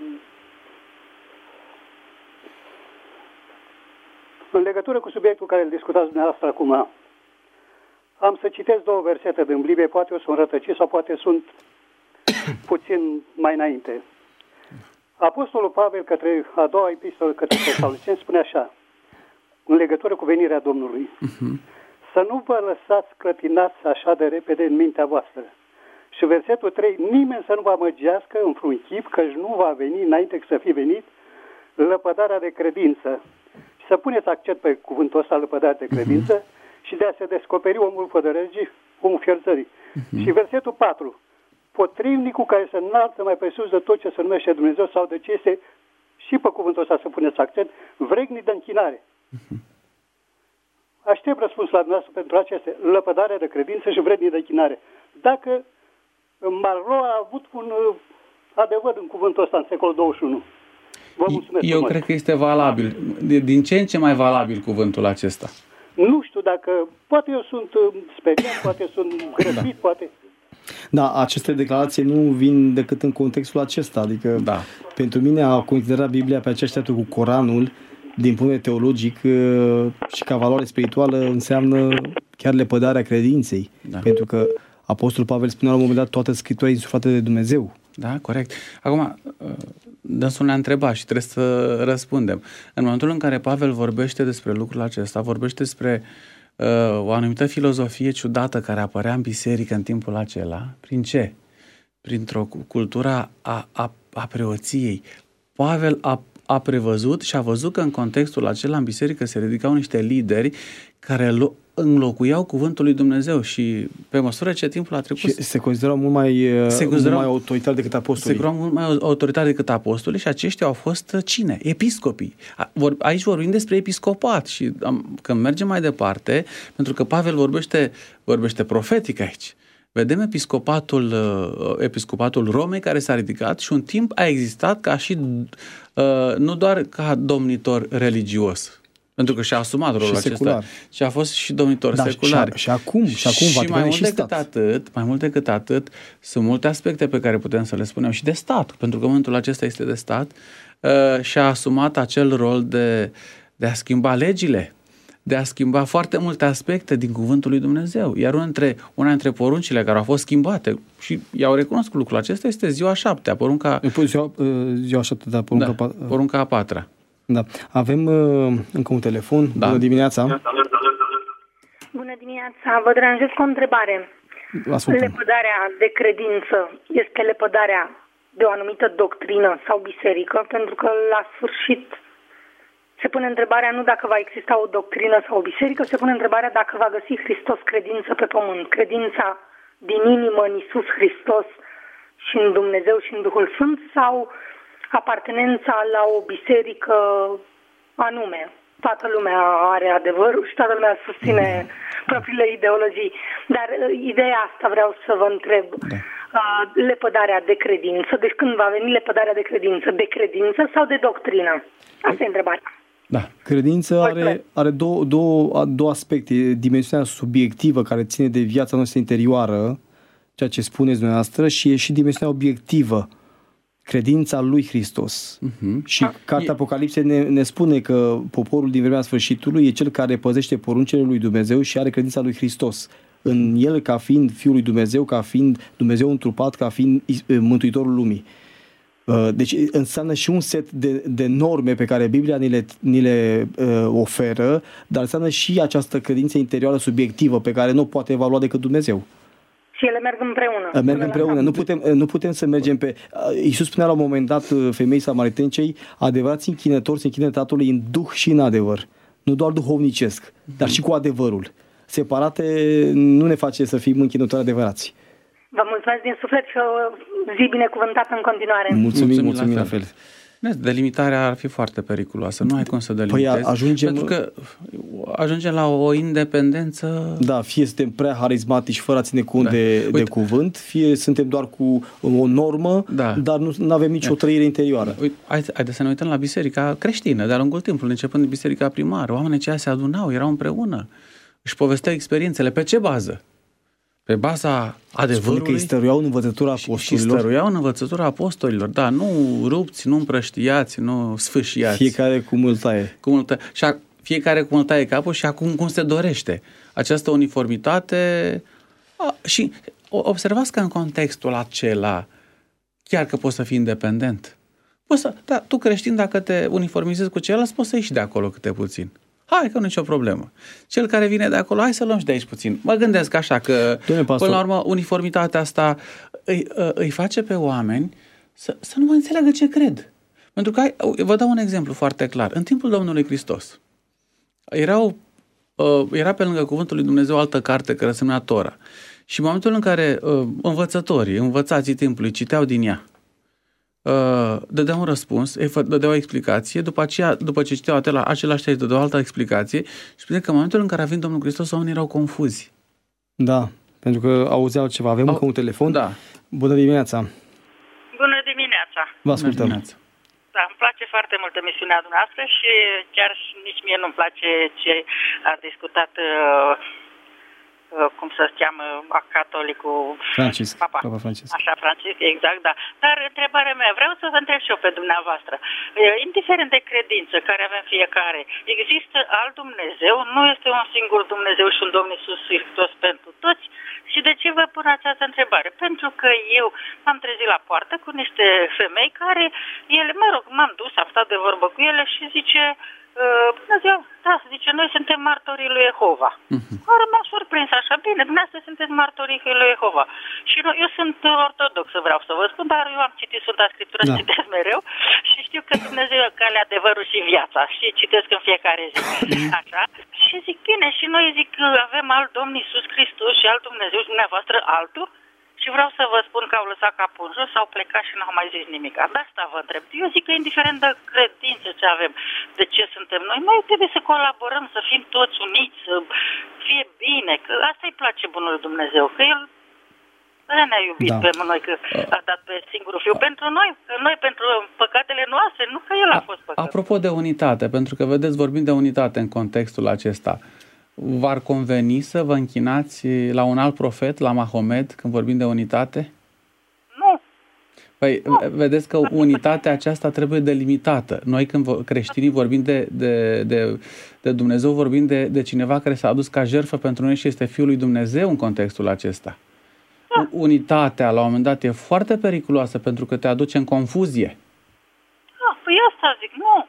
În legătură cu subiectul care îl discutați dumneavoastră acum, am să citesc două versete din Biblie, poate eu sunt rătăcit sau poate sunt puțin mai înainte. Apostolul Pavel, către a doua epistolă către Tesaloniceneni, spune așa, în legătură cu venirea Domnului, uh-huh. să nu vă lăsați clătinați așa de repede în mintea voastră. Și versetul trei, nimeni să nu vă amăgească într-un chip, căci nu va veni înainte să fi venit lăpădarea de credință. Și să puneți accent pe cuvântul ăsta, lăpădarea de credință, uh-huh. și de a se descoperi omul fără regii, omul fierzării. Uh-huh. Și versetul patru, potrivnicul care se înalță mai presus de tot ce se numește Dumnezeu sau de ce este, și pe cuvântul ăsta să puneți accent, vrednic de închinare. Uh-huh. Aștept răspunsul la dumneavoastră pentru aceste lăpădare de credință și vrednic de închinare. Dacă Marlo a avut un adevăr în cuvântul ăsta în secolul douăzeci și unu. Vă mulțumesc. Eu frumos. Cred că este valabil. Din ce în ce mai valabil cuvântul acesta? Nu știu dacă... Poate eu sunt speriat, poate sunt grăbit, da. poate... Da, aceste declarații nu vin decât în contextul acesta. Adică da. Pentru mine a considera Biblia pe aceeași cu Coranul, din punct de vedere teologic și ca valoare spirituală, înseamnă chiar lepădarea credinței. Da. Pentru că Apostolul Pavel spunea la un moment dat toată Scriptura e insuflată de Dumnezeu. Da, corect. Acum, dânsul ne-a întrebat și trebuie să răspundem. În momentul în care Pavel vorbește despre lucrul acesta, vorbește despre uh, o anumită filozofie ciudată care apărea în biserică în timpul acela. Prin ce? Printr-o cultură a, a, a preoției. Pavel a, a prevăzut și a văzut că în contextul acela în biserică se ridicau niște lideri care lo- înlocuiau cuvântul lui Dumnezeu și pe măsură ce timpul a trecut... Și se considerau mult mai, se considerau, mult mai autoritari decât apostolii. Se considerau mult mai autoritari decât apostolii și aceștia au fost cine? Episcopii. Aici vorbim despre episcopat și când mergem mai departe, pentru că Pavel vorbește, vorbește profetic aici, vedem episcopatul, episcopatul Romei care s-a ridicat și un timp a existat ca și, nu doar ca domnitor religios, pentru că și-a asumat rolul și secular. acesta. Și a fost și domnitor da, secular. Și, și acum, și acum și mai mult și decât stat. atât, mai mult decât atât, sunt multe aspecte pe care putem să le spunem și de stat, pentru că momentul acesta este de stat, uh, și-a asumat acel rol de, de a schimba legile, de a schimba foarte multe aspecte din cuvântul lui Dumnezeu. Iar una dintre, una dintre poruncile care au fost schimbate și i-au recunoscut lucrul acesta este ziua șaptea, porunca... Ziua, ziua șaptea, da, porunca, da, porunca a patra. Da. Avem uh, încă un telefon. Da. Bună dimineața! Bună dimineața! Vă deranjez cu o întrebare. Ascultăm. Lepădarea de credință este lepădarea de o anumită doctrină sau biserică? Pentru că la sfârșit se pune întrebarea nu dacă va exista o doctrină sau o biserică, se pune întrebarea dacă va găsi Hristos credință pe pământ. Credința din inimă în Iisus Hristos și în Dumnezeu și în Duhul Sfânt sau apartenența la o biserică anume. Toată lumea are adevărul și toată lumea susține propriile ideologii. Dar ideea asta vreau să vă întreb. Da. Lepădarea de credință. Deci când va veni lepădarea de credință? De credință sau de doctrină? Asta e întrebarea. Da. Credința are, are două, două, două aspecte. Dimensiunea subiectivă care ține de viața noastră interioară, ceea ce spuneți dumneavoastră, și e și dimensiunea obiectivă. Credința lui Hristos. Uh-huh. Și ah, Cartea e... Apocalipsei ne, ne spune că poporul din vremea sfârșitului e cel care păzește poruncile lui Dumnezeu și are credința lui Hristos în el ca fiind Fiul lui Dumnezeu, ca fiind Dumnezeu întrupat, ca fiind Mântuitorul lumii. Deci înseamnă și un set de, de norme pe care Biblia ni le, ni le uh, oferă, dar înseamnă și această credință interioară subiectivă pe care nu poate evalua decât Dumnezeu. Și ele merg împreună. Merg împreună. Nu putem, nu putem să mergem pe... Iisus spunea la un moment dat femeii samaritencei, adevărați închinători se închină Tatălui în duh și în adevăr. Nu doar duhovnicesc, mm-hmm. dar și cu adevărul. Separate nu ne face să fim închinători adevărați. Vă mulțumesc din suflet și o zi binecuvântată în continuare. Mulțumim, mulțumim, mulțumim la fel. Delimitarea ar fi foarte periculoasă. Nu ai cum să delimitezi. Păi ajungem... Pentru că ajungem la o independență... Da, fie suntem prea harismatici fără a ține cont da. de, de cuvânt, fie suntem doar cu o normă, da. dar nu avem nicio da. trăire interioară. Uite, haideți să ne uităm la biserica creștină, de-a lungul timpului, începând de biserica primară. Oamenii aceia se adunau, erau împreună, își povesteau experiențele. Pe ce bază? Pe baza adevărului. Spune că îi stăruiau în învățătura apostolilor. Și stăruiau în învățătura apostolilor, da, nu rupți, nu împrăștiați, nu sfâșiați. Fiecare cu mâltaie. Cu multă, și a, fiecare cu mâltaie capul și acum cum se dorește. Această uniformitate a, și observați că în contextul acela chiar că poți să fii independent. Poți să, da, tu creștin, dacă te uniformizezi cu ceilalți, poți să ieși de acolo câte puțin. Hai că nu e nicio problemă. Cel care vine de acolo, hai să luăm și de aici puțin. Mă gândesc așa că, până la urmă, uniformitatea asta îi, îi face pe oameni să, să nu mai înțeleagă ce cred. Pentru că, vă dau un exemplu foarte clar. În timpul Domnului Hristos, erau, era pe lângă Cuvântul lui Dumnezeu altă carte care se numea Tora. Și în momentul în care învățătorii, învățații timpului, citeau din ea, dădeau un răspuns, dădeau o explicație, după aceea, după ce citeau atela, același text, dădeau o altă explicație și spune că în momentul în care a venit Domnul Hristos, oamenii erau confuzi. Da, pentru că auzeau ceva. Avem Au... încă un telefon. Da. Bună dimineața! Bună dimineața! Vă ascultăm! Da, îmi place foarte mult emisiunea dumneavoastră și chiar nici mie nu-mi place ce a discutat uh, cum să-ți cheamă catolicul Francisc, Papa. Papa Francisc. Așa, Francisc, exact, da. Dar întrebarea mea, vreau să vă întreb și eu pe dumneavoastră. Indiferent de credință care avem fiecare, există alt Dumnezeu? Nu este un singur Dumnezeu și un Domn Iisus Hristos pentru toți? Și de ce vă pun această întrebare? Pentru că eu m-am trezit la poartă cu niște femei care, ele, mă rog, m-am dus, am stat de vorbă cu ele și zice, uh, bună ziua, da, zice, noi suntem martorii lui Jehova. Uh-huh. Care m-a surprins așa, bine, dumneavoastră sunteți martorii lui Jehova. Și eu, eu sunt ortodox, vreau să vă spun, dar eu am citit Sfânta Scriptură, da. Citesc mereu și știu că Dumnezeu e calea, adevărul și viața. Și citesc în fiecare zi. Așa. Și zic, bine, și noi zic că avem alt Domn Iisus Hristos și alt Dumnezeu și dumneavoastră altul. Și vreau să vă spun că au lăsat capul în jos, au plecat și n-au mai zis nimic. De asta vă întreb. Eu zic că indiferent de credință ce avem, de ce suntem noi, noi trebuie să colaborăm, să fim toți uniți, să fie bine. Că asta îi place bunului Dumnezeu, că El ne-a iubit da. Pe noi, că a dat pe singurul Fiu pentru noi, că noi pentru păcatele noastre, nu că El a fost păcat. Apropo de unitate, pentru că vedeți, vorbim de unitate în contextul acesta, v-ar conveni să vă închinați la un alt profet, la Mahomed, când vorbim de unitate? Nu. Păi, nu. Vedeți că unitatea aceasta trebuie delimitată. Noi când creștinii vorbim de, de, de, de Dumnezeu, vorbim de, de cineva care s-a adus ca jertfă pentru noi și este Fiul lui Dumnezeu în contextul acesta. Da. Unitatea, la un moment dat, e foarte periculoasă pentru că te aduce în confuzie. Da, păi asta zic, nu.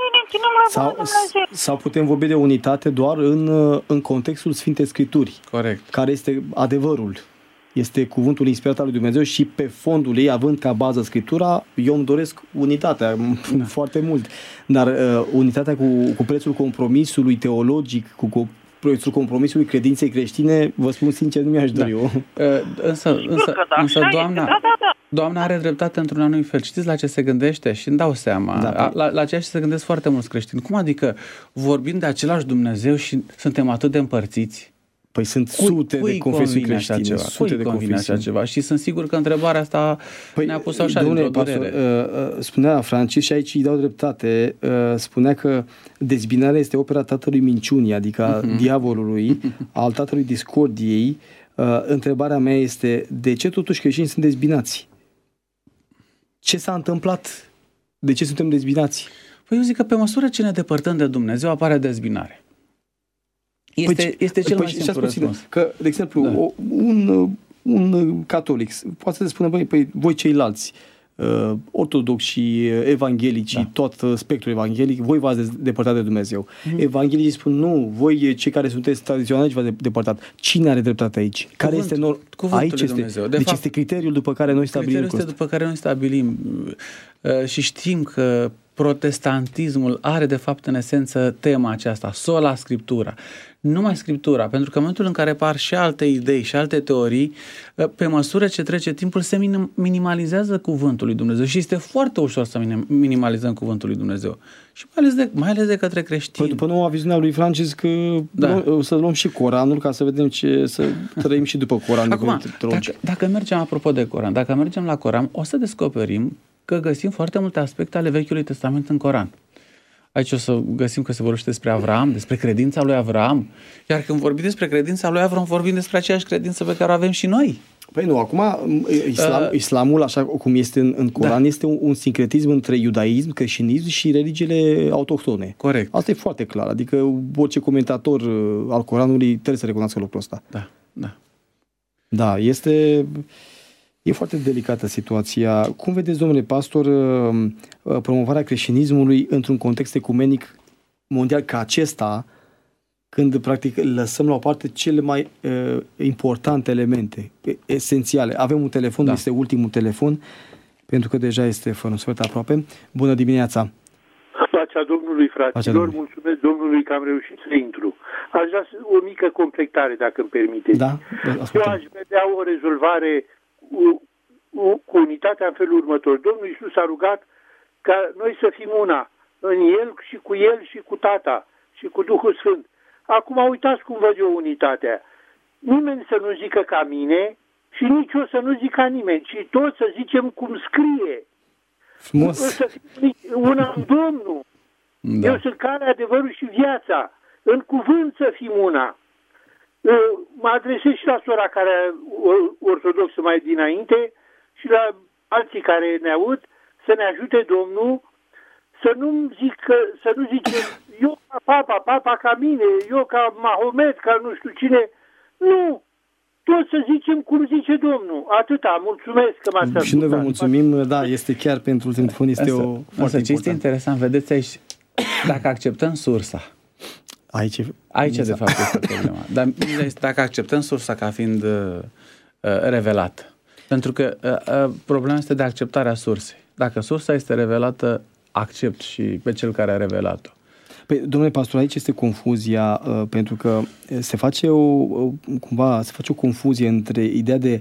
Sau, sau putem vorbi de unitate doar în, în contextul Sfintei Scripturi. Corect. Care este adevărul. Este cuvântul inspirat al lui Dumnezeu și pe fondul ei, având ca bază Scriptura, eu îmi doresc unitatea da. Foarte mult. Dar uh, unitatea cu, cu prețul compromisului teologic, cu, cu prețul compromisului credinței creștine, vă spun sincer, nu mi-aș dori da. eu. Uh, însă, însă, însă doamna... Da, da, da. Doamna are dreptate într-un anumit fel. Știți la ce se gândește? Și îmi dau seama. Da. La, la ceea ce se gândesc foarte mulți creștini. Cum adică vorbim de același Dumnezeu și suntem atât de împărțiți? Păi sunt sute cui, de confesiuni creștine. Ceva? Sute cui de convine așa ceva? Și sunt sigur că întrebarea asta păi, ne-a pus așa dintr-o durere. Uh, spunea Francis și aici îi dau dreptate. Uh, spunea că dezbinarea este opera tatălui minciunii, adică uh-huh. diavolului, al tatălui discordiei. Uh, întrebarea mea este, de ce totuși creștinii sunt dezbinați? Ce s-a întâmplat? De ce suntem dezbinați? Păi eu zic că pe măsură ce ne depărtăm de Dumnezeu apare dezbinare. Este, păi, este cel păi, mai simplu răspuns. Că, de exemplu, da. o, un, un catolic poate să spună, băi, păi, voi ceilalți, uh, ortodoxi și evanghelici, da. Tot spectrul evanghelic, voi v-ați depărtat de Dumnezeu. Mm. Evanghelicii spun, nu, voi cei care sunteți tradiționali v-ați depărtat. Cine are dreptate aici? Cuvânt, care este nor... Aici este, de deci fapt, este criteriul după care noi stabilim. Criteriul este după care noi stabilim uh, și știm că protestantismul are de fapt în esență tema aceasta, sola Scriptura. Numai Scriptura, pentru că în momentul în care apar și alte idei și alte teorii, pe măsură ce trece timpul se minim, minimalizează cuvântul lui Dumnezeu și este foarte ușor să minim, minimalizăm cuvântul lui Dumnezeu. Și mai ales de, mai ales de către creștini. Păi după noua viziunea lui Francis că da. nu, să luăm și Coranul ca să vedem ce, să trăim și după Coran. Acum, dacă, dacă mergem, apropo de Coran, dacă mergem la Coran, o să descoperim că găsim foarte multe aspecte ale Vechiului Testament în Coran. Aici o să găsim că se vorbește despre Avram, despre credința lui Avram. Iar când vorbim despre credința lui Avram, vorbim despre aceeași credință pe care o avem și noi. Păi nu, acum islam, uh, islamul, așa cum este în, în Coran, da. Este un, un sincretism între iudaism, creștinism și religiile autohtone. Corect. Asta e foarte clar. Adică orice comentator al Coranului trebuie să recunoască lucrul ăsta. Da, da. Da, este... E foarte delicată situația. Cum vedeți, domnule pastor, promovarea creștinismului într-un context ecumenic mondial ca acesta, când practic lăsăm la o parte cele mai uh, importante elemente, esențiale? Avem un telefon, da. Este ultimul telefon, pentru că deja este fără un sfert aproape. Bună dimineața! Pacea Domnului, fraților, mulțumesc Domnului că am reușit să intru. Aș vrea o mică completare, dacă îmi permiteți. Da? Eu aș vedea o rezolvare Cu, cu unitatea în felul următor. Domnul Iisus a rugat ca noi să fim una, în El și cu El și cu Tata și cu Duhul Sfânt. Acum uitați cum văd eu unitatea. Nimeni să nu zică ca mine și nici eu să nu zic ca nimeni, ci toți să zicem cum scrie. Frumos. Să fim una în Domnul. Da. Eu sunt calea, adevărul și viața. În cuvânt să fim una. Mă adresez și la sora care e ortodoxă mai dinainte și la alții care ne aud, să ne ajute Domnul să nu zică, să nu zice eu ca papa, papa ca mine, eu ca Mahomet, ca nu știu cine. Nu! Tot să zicem cum zice Domnul. Atâta, mulțumesc că m-ați ascultat. Și noi vă mulțumim, da, este chiar pentru telefon, este Asta, o asta, foarte ce este interesant, vedeți aici, dacă acceptăm sursa, Aici, aici de fapt este problema, dar dacă acceptăm sursa ca fiind uh, uh, revelată, pentru că uh, uh, problema este de acceptarea sursei. Dacă sursa este revelată, accept și pe cel care a revelat-o. Păi, domnule pastor, aici este confuzia, uh, pentru că se face o, uh, cumva, se face o confuzie între ideea de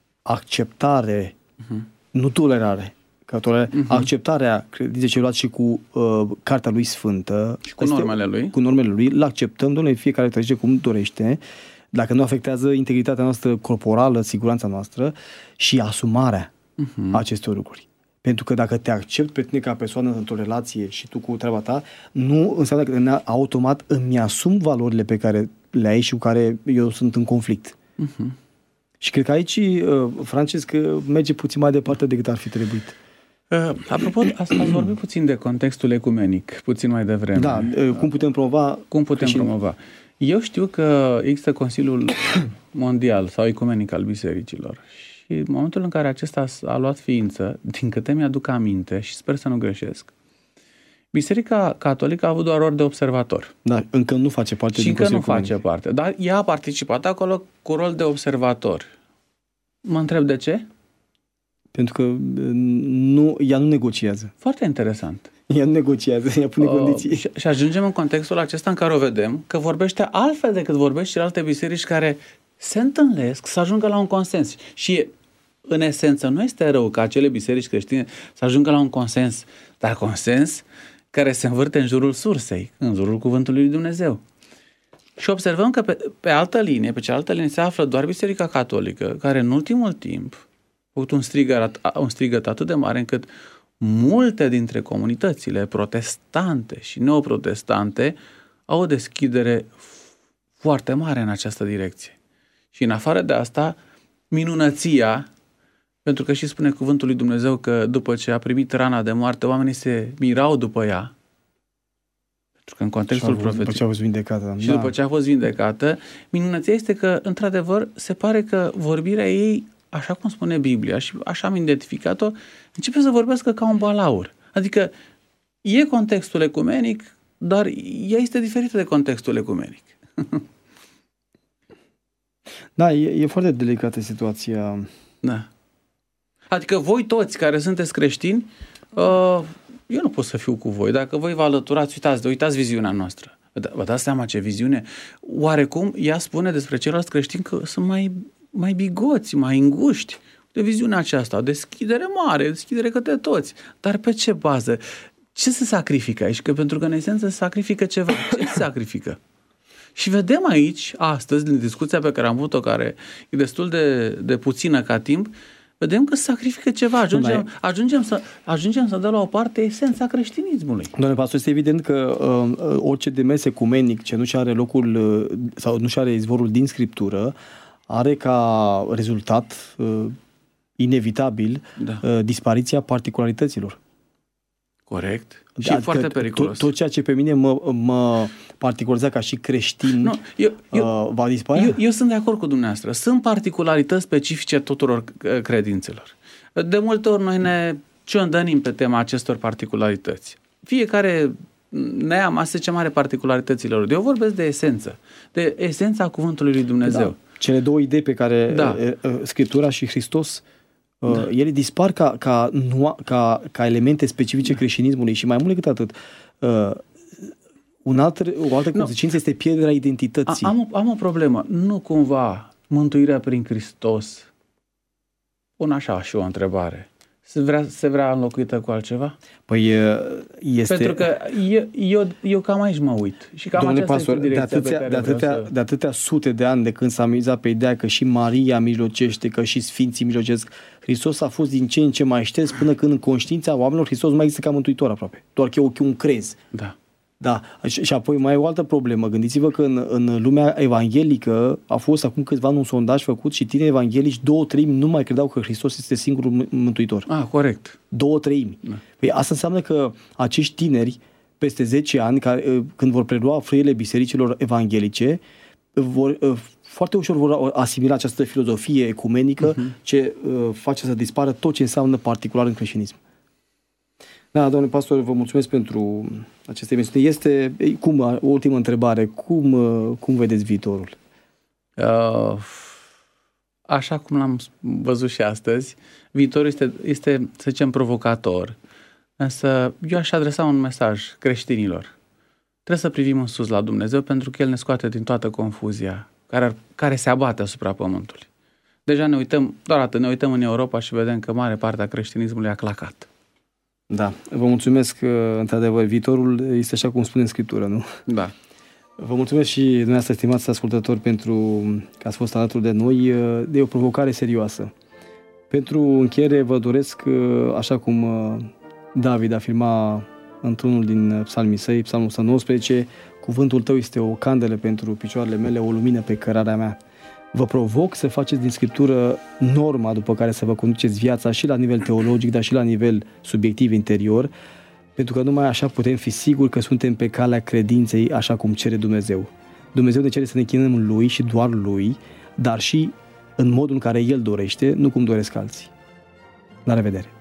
acceptare, uh-huh. nu tolerare. Că tolera- uh-huh. Acceptarea credinței celorlalți și cu uh, cartea lui sfântă. Și cu normele lui. Cu normele lui, l-acceptăm, domnule, fiecare trăiește cum dorește, dacă nu afectează integritatea noastră corporală, siguranța noastră și asumarea uh-huh. acestor lucruri. Pentru că dacă te accept pe tine ca persoană într-o relație și tu cu treaba ta, nu înseamnă că automat îmi asum valorile pe care le ai și cu care eu sunt în conflict. Uh-huh. Și cred că aici uh, Francesc merge puțin mai departe decât ar fi trebuit. Uh, apropo, ați vorbit puțin de contextul ecumenic, puțin mai devreme. Da, uh, cum putem promova? Cum putem creștin... promova? Eu știu că există Consiliul Mondial sau Ecumenic al Bisericilor. Și în momentul în care acesta a luat ființă, din câte mi-aduc aminte, și sper să nu greșesc, Biserica Catolică a avut doar rol de observator. Da, încă nu face parte și din încă nu Consiliul face parte. Dar ea a participat acolo cu rol de observator. Mă întreb de ce? Pentru că nu, ea nu negociază. Foarte interesant. Ea nu negociază, ea pune uh, condiții. Și, și ajungem în contextul acesta în care o vedem că vorbește altfel decât vorbește celelalte biserici care se întâlnesc să ajungă la un consens. Și în esență nu este rău ca acele biserici creștine să ajungă la un consens, dar consens care se învârte în jurul sursei, în jurul cuvântului lui Dumnezeu. Și observăm că pe, pe altă linie, pe cealaltă linie se află doar Biserica Catolică, care în ultimul timp a avut un strigăt, un strigăt atât de mare încât multe dintre comunitățile protestante și neoprotestante au o deschidere foarte mare în această direcție. Și în afară de asta, minunăția, pentru că și spune cuvântul lui Dumnezeu că după ce a primit rana de moarte, oamenii se mirau după ea. Pentru că în contextul profetic. După ce a fost vindecată. Și da. după ce a fost vindecată, minunăția este că, într-adevăr, se pare că vorbirea ei, așa cum spune Biblia și așa am identificat-o, începe să vorbească ca un balaur. Adică e contextul ecumenic, dar ea este diferită de contextul ecumenic. Da, e, e foarte delicată situația. Da. Adică voi toți care sunteți creștini, uh, eu nu pot să fiu cu voi. Dacă voi vă alăturați, uitați, uitați viziunea noastră. Vă dați seama ce viziune? Oarecum ea spune despre ceilalți creștini că sunt mai, mai bigoți, mai înguști. De viziunea aceasta, o deschidere mare, deschidere către toți. Dar pe ce bază? Ce se sacrifică aici? Că pentru că în esență se sacrifică ceva. Ce se sacrifică? Și vedem aici, astăzi, din discuția pe care am avut-o, care e destul de, de puțină ca timp, vedem că se sacrifică ceva. Ajungem, ajungem, să, ajungem să dăm la o parte esența creștinismului. Doamne pastor, este evident că uh, orice demers ecumenic ce nu-și are locul uh, sau nu-și are izvorul din Scriptură, are ca rezultat uh, inevitabil da. uh, dispariția particularităților. Corect. Și adică foarte periculos. Tot, tot ceea ce pe mine mă, mă particulariza ca și creștin nu, eu, eu, uh, va dispărea? Eu, eu sunt de acord cu dumneavoastră. Sunt particularități specifice tuturor credințelor. De multe ori noi ne ciondănim pe tema acestor particularități. Fiecare neam ce mare particularitățile lor. Eu vorbesc de esență. De esența cuvântului lui Dumnezeu. Da. Cele două idei pe care da. Scriptura și Hristos da. ele dispar ca, ca, ca, ca elemente specifice creștinismului și mai mult decât atât uh, un alt, o altă consecință no. este pierderea identității. Am o, am o problemă. Nu cumva mântuirea prin Hristos, un așa și o întrebare, se vrea, se vrea înlocuită cu altceva? Păi este... Pentru că eu, eu, eu cam aici mă uit. Și cam Domnule aceasta pastor, este direcția de atâția, pe care de, atâtea, vreau să... de atâtea sute de ani de când s-a mizat pe ideea că și Maria mijlocește, că și Sfinții mijlocesc, Hristos a fost din ce în ce mai șters până când în conștiința oamenilor Hristos mai există ca mântuitor aproape. Doar că e un crez. Da. Da. Și, și apoi mai e o altă problemă. Gândiți-vă că în, în lumea evanghelică a fost acum câțiva ani un sondaj făcut și tineri evanghelici, două treimi nu mai credeau că Hristos este singurul mântuitor. Ah, corect. Două treimi. Da. Păi asta înseamnă că acești tineri, peste zece ani, care, când vor prelua frâiele bisericilor evanghelice, vor foarte ușor vor asimila această filozofie ecumenică uh-huh. ce uh, face să dispară tot ce înseamnă particular în creștinism. Da, domnule pastor, vă mulțumesc pentru aceste emisiuni. Este, cum, o ultimă întrebare, cum, uh, cum vedeți viitorul? Uh, așa cum l-am văzut și astăzi, viitorul este, este, să zicem, provocator. Însă eu aș adresa un mesaj creștinilor. Trebuie să privim în sus la Dumnezeu pentru că El ne scoate din toată confuzia care, care se abate asupra pământului. Deja ne uităm, doar atât, ne uităm în Europa și vedem că mare parte a creștinismului a clacat. Da, vă mulțumesc că, într-adevăr, viitorul este așa cum spune în Scriptură, nu? Da. Vă mulțumesc și dumneavoastră, stimați ascultători, pentru că ați fost alături de noi. De o provocare serioasă. Pentru încheiere vă doresc, așa cum David afirma într-unul din psalmii săi, psalmul o sută nouăsprezece, cuvântul tău este o candelă pentru picioarele mele, o lumină pe cărarea mea. Vă provoc să faceți din Scriptură norma după care să vă conduceți viața și la nivel teologic, dar și la nivel subiectiv interior, pentru că numai așa putem fi siguri că suntem pe calea credinței așa cum cere Dumnezeu. Dumnezeu ne cere să ne închinăm Lui și doar Lui, dar și în modul în care El dorește, nu cum doresc alții. La revedere!